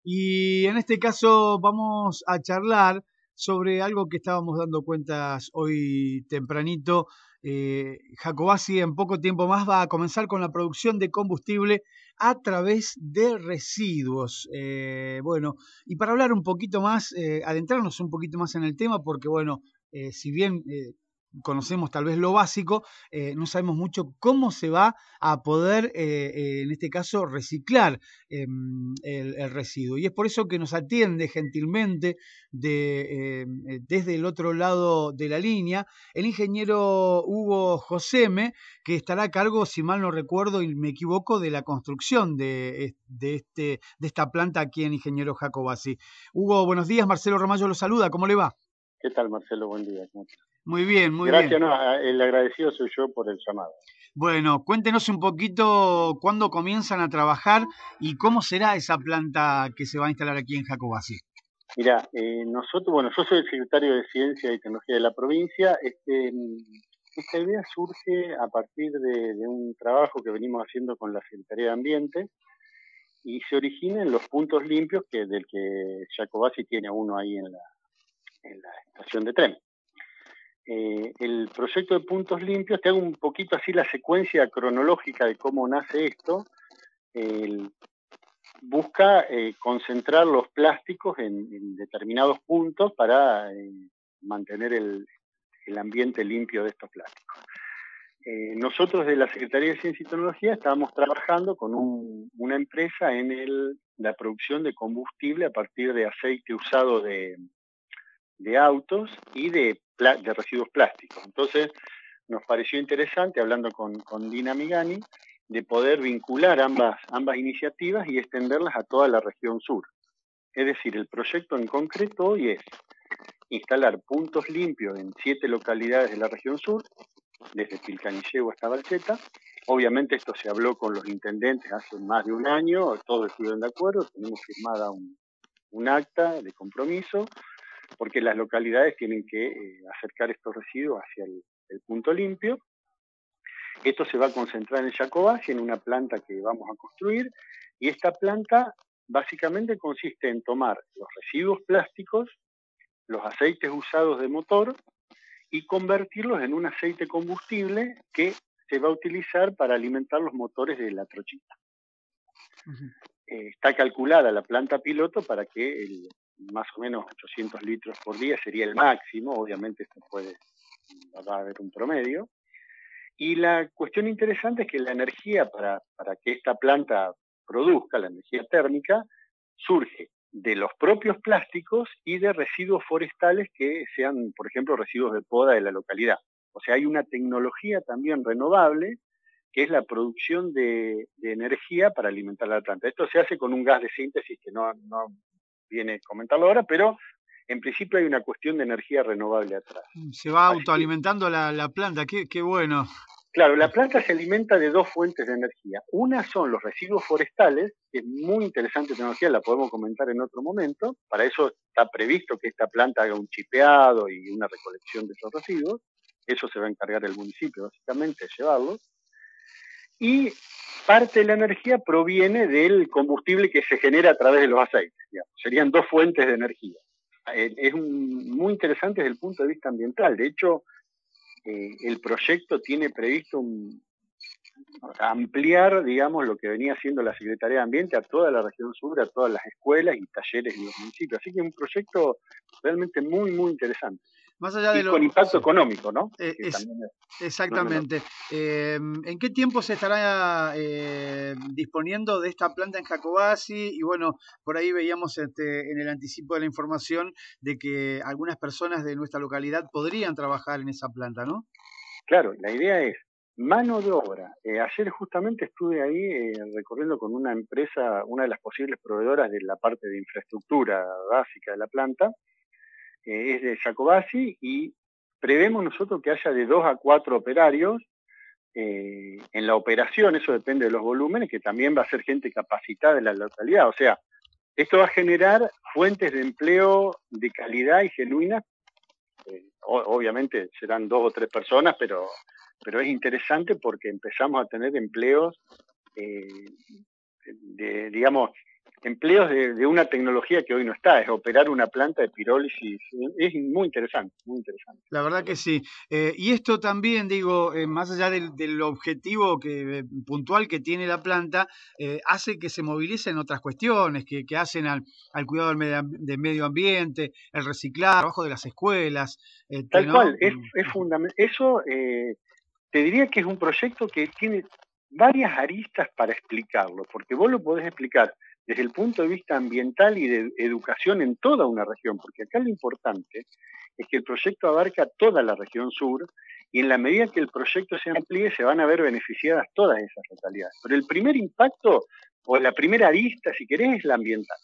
Y en este caso vamos a charlar sobre algo que estábamos dando cuentas hoy tempranito. Jacobasi en poco tiempo más va a comenzar con la producción de combustible a través de residuos. Bueno, y para hablar un poquito más, adentrarnos un poquito más en el tema, porque bueno, si bien conocemos tal vez lo básico, no sabemos mucho cómo se va a poder, en este caso, reciclar el residuo. Y es por eso que nos atiende gentilmente desde el otro lado de la línea el ingeniero Hugo Joseme, que estará a cargo, si mal no recuerdo y me equivoco, de la construcción de esta planta aquí en Ingeniero Jacobasi. Hugo, buenos días. Marcelo Romayo lo saluda. ¿Cómo le va? ¿Qué tal, Marcelo? Buen día. Muy bien, muy bien. Gracias, no, el agradecido soy yo por el llamado. Bueno, cuéntenos un poquito cuándo comienzan a trabajar y cómo será esa planta que se va a instalar aquí en Jacobasi. Mira, nosotros, bueno, yo soy el secretario de Ciencia y Tecnología de la provincia. Esta idea surge a partir de un trabajo que venimos haciendo con la Secretaría de Ambiente y se origina en los puntos limpios del que Jacobasi tiene uno ahí en la estación de tren. El proyecto de puntos limpios, te hago un poquito así la secuencia cronológica de cómo nace esto. Busca concentrar los plásticos en determinados puntos para mantener el ambiente limpio de estos plásticos. Nosotros de la Secretaría de Ciencia y Tecnología estábamos trabajando con una empresa en la producción de combustible a partir de aceite usado de autos y de residuos plásticos. Entonces nos pareció interesante, hablando con Dina Migani, de poder vincular ambas iniciativas y extenderlas a toda la región sur. Es decir, el proyecto en concreto hoy es instalar puntos limpios en 7 localidades de la región sur, desde Pilcanilleu hasta Balcheta. Obviamente esto se habló con los intendentes hace más de un año, todos estuvieron de acuerdo, tenemos firmada un acta de compromiso, porque las localidades tienen que acercar estos residuos hacia el punto limpio. Esto se va a concentrar en Jacobasi, en una planta que vamos a construir, y esta planta básicamente consiste en tomar los residuos plásticos, los aceites usados de motor, y convertirlos en un aceite combustible que se va a utilizar para alimentar los motores de la trochita. Está calculada la planta piloto para que más o menos 800 litros por día sería el máximo, obviamente esto va a haber un promedio. Y la cuestión interesante es que la energía para que esta planta produzca, la energía térmica, surge de los propios plásticos y de residuos forestales que sean, por ejemplo, residuos de poda de la localidad. O sea, hay una tecnología también renovable que es la producción de energía para alimentar la planta. Esto se hace con un gas de síntesis que no viene a comentarlo ahora, pero en principio hay una cuestión de energía renovable atrás. Se va autoalimentando la planta, qué bueno. Claro, la planta se alimenta de 2 fuentes de energía. Una son los residuos forestales, que es muy interesante tecnología, la podemos comentar en otro momento. Para eso está previsto que esta planta haga un chipeado y una recolección de esos residuos. Eso se va a encargar el municipio, básicamente, de llevarlos. Y parte de la energía proviene del combustible que se genera a través de los aceites. Digamos. Serían 2 fuentes de energía. Es muy interesante desde el punto de vista ambiental. De hecho, el proyecto tiene previsto ampliar, digamos, lo que venía haciendo la Secretaría de Ambiente a toda la región sur, a todas las escuelas y talleres en los municipios. Así que es un proyecto realmente muy, muy interesante. Más allá de con impacto económico, ¿no? Exactamente. ¿En qué tiempo se estará disponiendo de esta planta en Jacobasi? Y bueno, por ahí veíamos en el anticipo de la información de que algunas personas de nuestra localidad podrían trabajar en esa planta, ¿no? Claro, la idea es mano de obra. Ayer justamente estuve ahí recorriendo con una empresa, una de las posibles proveedoras de la parte de infraestructura básica de la planta, es de Jacobasi, y prevemos nosotros que haya de 2 a 4 operarios en la operación. Eso depende de los volúmenes, que también va a ser gente capacitada de la localidad. O sea, esto va a generar fuentes de empleo de calidad y genuinas. Obviamente serán 2 o 3 personas, pero es interesante porque empezamos a tener empleos, digamos, empleos de una tecnología que hoy no está, es operar una planta de pirólisis. Es muy interesante, muy interesante. La verdad que sí. Y esto también, digo, más allá del objetivo puntual que tiene la planta, hace que se movilicen otras cuestiones que hacen al cuidado del medio ambiente, el reciclar, el trabajo de las escuelas, Tal ¿no? cual, es fundamental. Eso te diría que es un proyecto que tiene varias aristas para explicarlo, porque vos lo podés explicar desde el punto de vista ambiental y de educación en toda una región, porque acá lo importante es que el proyecto abarca toda la región sur y en la medida que el proyecto se amplíe se van a ver beneficiadas todas esas localidades. Pero el primer impacto o la primera arista, si querés, es la ambiental.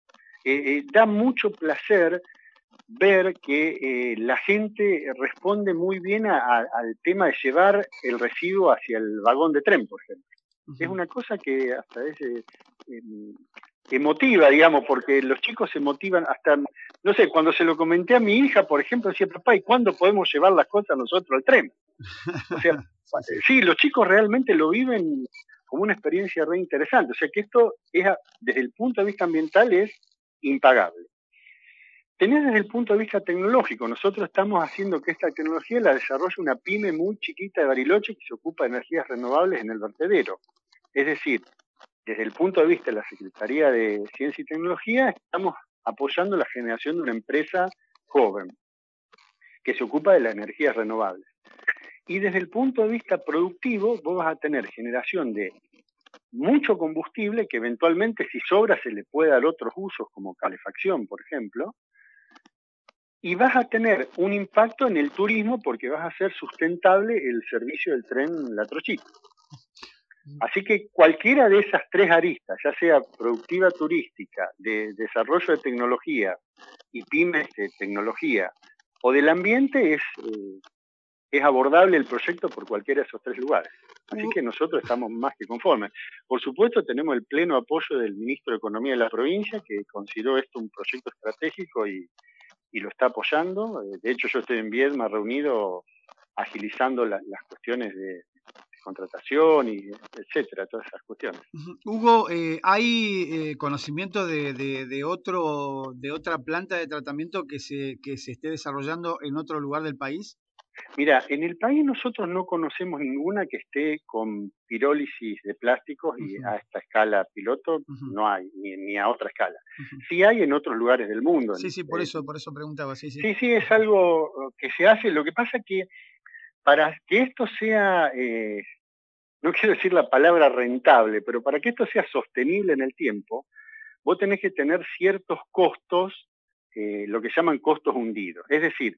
Da mucho placer ver que la gente responde muy bien al tema de llevar el residuo hacia el vagón de tren, por ejemplo. Es una cosa que hasta es emotiva, digamos, porque los chicos se motivan hasta, no sé, cuando se lo comenté a mi hija, por ejemplo, decía, papá, ¿y cuándo podemos llevar las cosas nosotros al tren? O sea, sí, los chicos realmente lo viven como una experiencia re interesante. O sea que esto es, desde el punto de vista ambiental, es impagable. Tenés desde el punto de vista tecnológico, nosotros estamos haciendo que esta tecnología la desarrolle una pyme muy chiquita de Bariloche que se ocupa de energías renovables en el vertedero. Es decir, desde el punto de vista de la Secretaría de Ciencia y Tecnología, estamos apoyando la generación de una empresa joven que se ocupa de las energías renovables. Y desde el punto de vista productivo, vos vas a tener generación de mucho combustible que eventualmente, si sobra, se le puede dar otros usos como calefacción, por ejemplo, y vas a tener un impacto en el turismo porque vas a hacer sustentable el servicio del tren La Trochita. Así que cualquiera de esas tres aristas, ya sea productiva turística, de desarrollo de tecnología y pymes de tecnología, o del ambiente, es abordable el proyecto por cualquiera de esos tres lugares. Así que nosotros estamos más que conformes. Por supuesto, tenemos el pleno apoyo del ministro de Economía de la provincia, que consideró esto un proyecto estratégico y lo está apoyando. De hecho, yo estoy en Viedma reunido agilizando las cuestiones de contratación y etcétera, todas esas cuestiones. Hugo, ¿hay conocimiento de otra planta de tratamiento que se esté desarrollando en otro lugar del país? Mira, en el país nosotros no conocemos ninguna que esté con pirólisis de plásticos y a esta escala piloto no hay, ni a otra escala. Sí hay en otros lugares del mundo. Sí, por eso preguntaba. Sí, es algo que se hace. Lo que pasa que para que esto sea, no quiero decir la palabra rentable, pero para que esto sea sostenible en el tiempo, vos tenés que tener ciertos costos, lo que llaman costos hundidos. Es decir,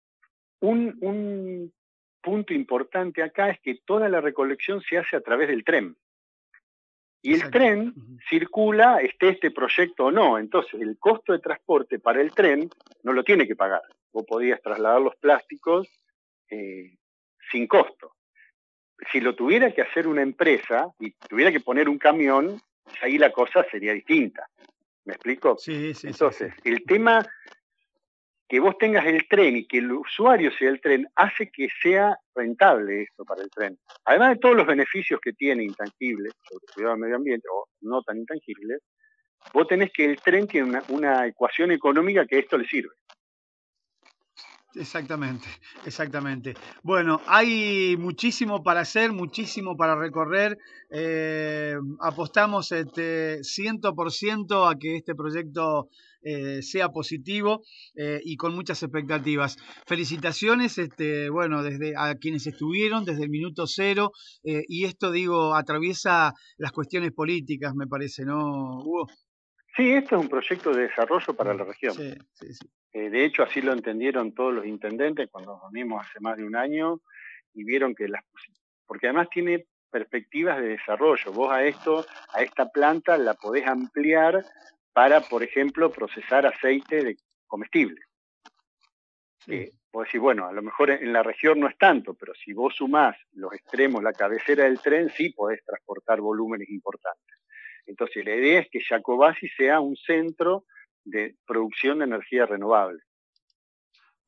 un punto importante acá es que toda la recolección se hace a través del tren. Y el tren circula, esté este proyecto o no. Entonces, el costo de transporte para el tren no lo tiene que pagar. Vos podías trasladar los plásticos sin costo. Si lo tuviera que hacer una empresa y tuviera que poner un camión, ahí la cosa sería distinta. ¿Me explico? Sí. Entonces, el tema que vos tengas el tren y que el usuario sea el tren hace que sea rentable esto para el tren. Además de todos los beneficios que tiene intangibles sobre el cuidado del medio ambiente o no tan intangibles, vos tenés que el tren tiene una ecuación económica que a esto le sirve. Exactamente. Bueno, hay muchísimo para hacer, muchísimo para recorrer. Apostamos 100% a que este proyecto sea positivo y con muchas expectativas. Felicitaciones, bueno, desde a quienes estuvieron desde el minuto cero y esto, digo, atraviesa las cuestiones políticas, me parece, ¿no, Hugo? Sí, esto es un proyecto de desarrollo para la región. Sí. De hecho, así lo entendieron todos los intendentes cuando nos reunimos hace más de un año y vieron que porque además tiene perspectivas de desarrollo. Vos a esta planta la podés ampliar para, por ejemplo, procesar aceite de comestible. Vos decís, bueno, a lo mejor en la región no es tanto, pero si vos sumás los extremos, la cabecera del tren, sí podés transportar volúmenes importantes. Entonces, la idea es que Jacobasi sea un centro de producción de energía renovable.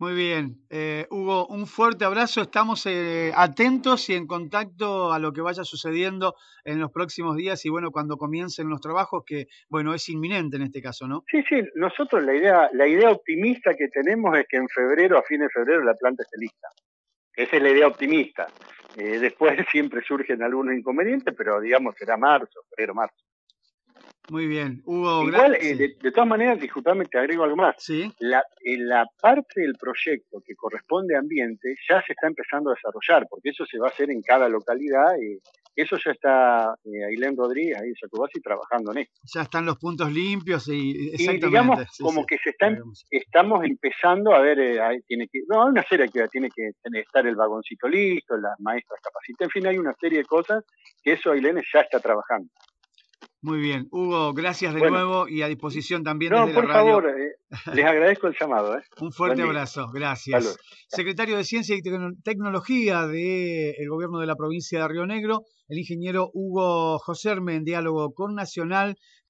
Muy bien. Hugo, un fuerte abrazo. Estamos atentos y en contacto a lo que vaya sucediendo en los próximos días y bueno, cuando comiencen los trabajos, que bueno, es inminente en este caso, ¿no? Sí, sí, nosotros la idea optimista que tenemos es que en febrero, a fines de febrero, la planta esté lista. Esa es la idea optimista. Después siempre surgen algunos inconvenientes, pero digamos será marzo, febrero, marzo. Muy bien. Hugo, Igual, sí. de todas maneras, disculpame, te agrego algo más. Sí, La parte del proyecto que corresponde a ambiente ya se está empezando a desarrollar, porque eso se va a hacer en cada localidad. Eso ya está Ailén Rodríguez, ahí en Jacobasi, trabajando en esto. ya están los puntos limpios y Y digamos, exactamente. Sí, sí. como que estamos empezando a ver, hay una serie de actividades, tiene que estar el vagoncito listo, las maestras capacitadas, en fin, hay una serie de cosas que eso Ailén ya está trabajando. Muy bien. Hugo, gracias de Bueno, nuevo y a disposición también no, desde la por radio. favor, les agradezco el llamado. Un Buen fuerte día. abrazo, gracias. Saludos. Secretario de Ciencia y Tecnología del Gobierno de la provincia de Río Negro, el ingeniero Hugo Joserme, en diálogo con Nacional